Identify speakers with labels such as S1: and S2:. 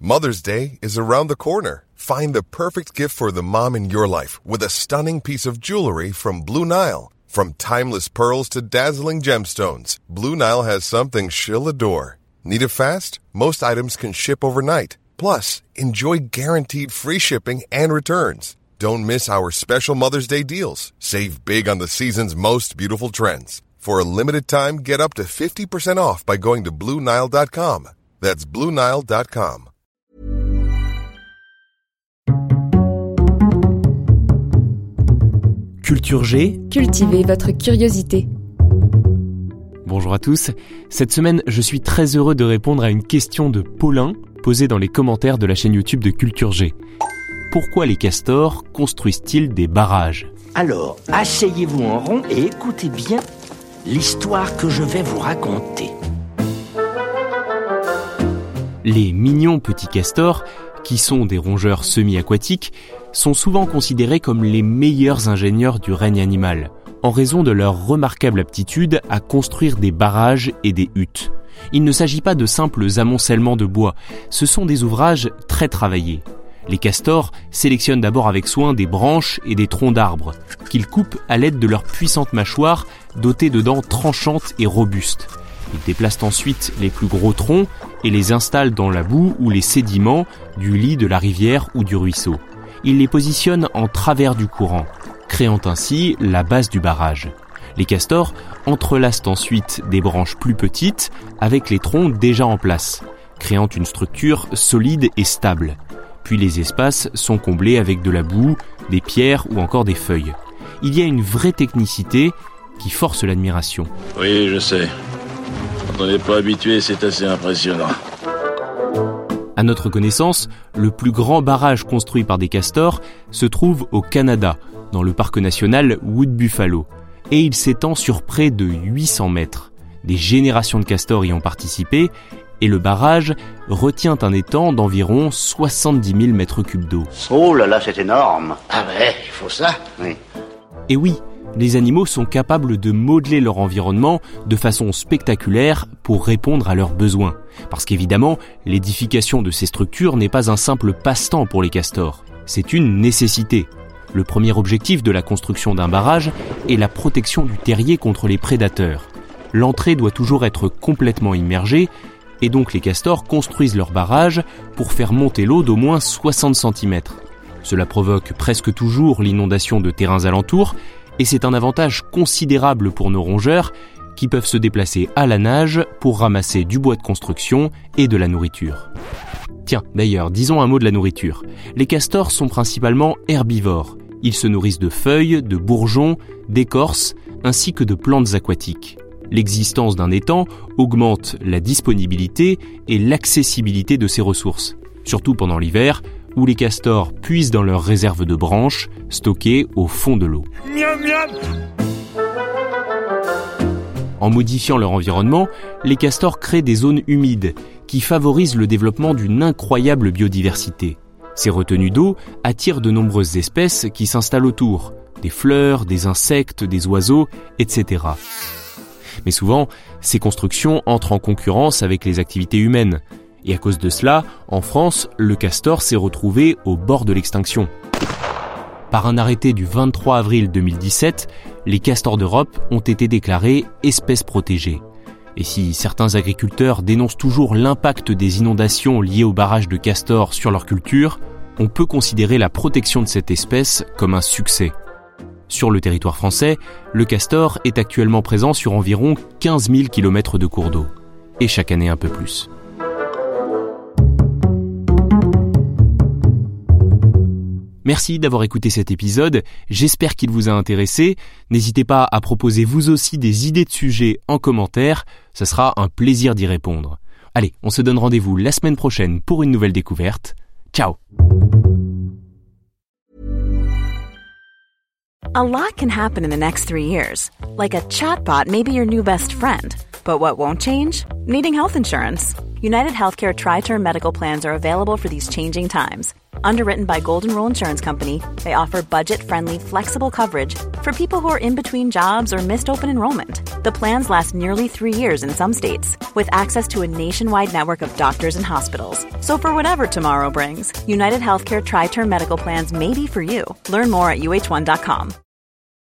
S1: Mother's Day is around the corner. Find the perfect gift for the mom in your life with a stunning piece of jewelry from Blue Nile. From timeless pearls to dazzling gemstones, Blue Nile has something she'll adore. Need it fast? Most items can ship overnight. Plus, enjoy guaranteed free shipping and returns. Don't miss our special Mother's Day deals. Save big on the season's most beautiful trends. For a limited time, get up to 50% off by going to BlueNile.com. That's BlueNile.com.
S2: Culture G.
S3: Cultivez votre curiosité.
S2: Bonjour à tous. Cette semaine, je suis très heureux de répondre à une question de Paulin, posée dans les commentaires de la chaîne YouTube de Culture G. Pourquoi les castors construisent-ils des barrages ?
S4: Alors, asseyez-vous en rond et écoutez bien l'histoire que je vais vous raconter.
S2: Les mignons petits castors, qui sont des rongeurs semi-aquatiques, sont souvent considérés comme les meilleurs ingénieurs du règne animal, en raison de leur remarquable aptitude à construire des barrages et des huttes. Il ne s'agit pas de simples amoncellements de bois, ce sont des ouvrages très travaillés. Les castors sélectionnent d'abord avec soin des branches et des troncs d'arbres, qu'ils coupent à l'aide de leurs puissantes mâchoires dotées de dents tranchantes et robustes. Ils déplacent ensuite les plus gros troncs et les installent dans la boue ou les sédiments du lit de la rivière ou du ruisseau. Ils les positionnent en travers du courant, créant ainsi la base du barrage. Les castors entrelacent ensuite des branches plus petites avec les troncs déjà en place, créant une structure solide et stable. Puis les espaces sont comblés avec de la boue, des pierres ou encore des feuilles. Il y a une vraie technicité qui force l'admiration.
S5: Oui, je sais. Quand on n'est pas habitué, c'est assez impressionnant.
S2: À notre connaissance, le plus grand barrage construit par des castors se trouve au Canada, dans le parc national Wood Buffalo, et il s'étend sur près de 800 mètres. Des générations de castors y ont participé, et le barrage retient un étang d'environ 70 000 mètres cubes d'eau.
S6: Oh là là, c'est énorme.
S4: Ah ouais, il faut ça.
S6: Oui.
S2: Et oui, les animaux sont capables de modeler leur environnement de façon spectaculaire pour répondre à leurs besoins. Parce qu'évidemment, l'édification de ces structures n'est pas un simple passe-temps pour les castors. C'est une nécessité. Le premier objectif de la construction d'un barrage est la protection du terrier contre les prédateurs. L'entrée doit toujours être complètement immergée, et donc les castors construisent leur barrage pour faire monter l'eau d'au moins 60 cm. Cela provoque presque toujours l'inondation de terrains alentours, et c'est un avantage considérable pour nos rongeurs qui peuvent se déplacer à la nage pour ramasser du bois de construction et de la nourriture. Tiens, d'ailleurs, disons un mot de la nourriture. Les castors sont principalement herbivores. Ils se nourrissent de feuilles, de bourgeons, d'écorces, ainsi que de plantes aquatiques. L'existence d'un étang augmente la disponibilité et l'accessibilité de ces ressources, surtout pendant l'hiver, où les castors puisent dans leurs réserves de branches stockées au fond de l'eau.
S5: Miam, miam.
S2: En modifiant leur environnement, les castors créent des zones humides qui favorisent le développement d'une incroyable biodiversité. Ces retenues d'eau attirent de nombreuses espèces qui s'installent autour, des fleurs, des insectes, des oiseaux, etc. Mais souvent, ces constructions entrent en concurrence avec les activités humaines. Et à cause de cela, en France, le castor s'est retrouvé au bord de l'extinction. Par un arrêté du 23 avril 2017, les castors d'Europe ont été déclarés espèces protégées. Et si certains agriculteurs dénoncent toujours l'impact des inondations liées au barrage de castors sur leur culture, on peut considérer la protection de cette espèce comme un succès. Sur le territoire français, le castor est actuellement présent sur environ 15 000 km de cours d'eau. Et chaque année un peu plus. Merci d'avoir écouté cet épisode, j'espère qu'il vous a intéressé. N'hésitez pas à proposer vous aussi des idées de sujets en commentaire, ce sera un plaisir d'y répondre. Allez, on se donne rendez-vous la semaine prochaine pour une nouvelle découverte. Ciao!
S7: A lot can happen in the next 3 years. Like a chatbot may be your new best friend. But what won't change? Needing health insurance. United Healthcare Tri-Term Medical Plans are available for these changing times. Underwritten by Golden Rule Insurance Company, they offer budget-friendly, flexible coverage for people who are in between jobs or missed open enrollment. The plans last nearly 3 years in some states, with access to a nationwide network of doctors and hospitals. So for whatever tomorrow brings, United Healthcare Tri-Term Medical Plans may be for you. Learn more at uh1.com.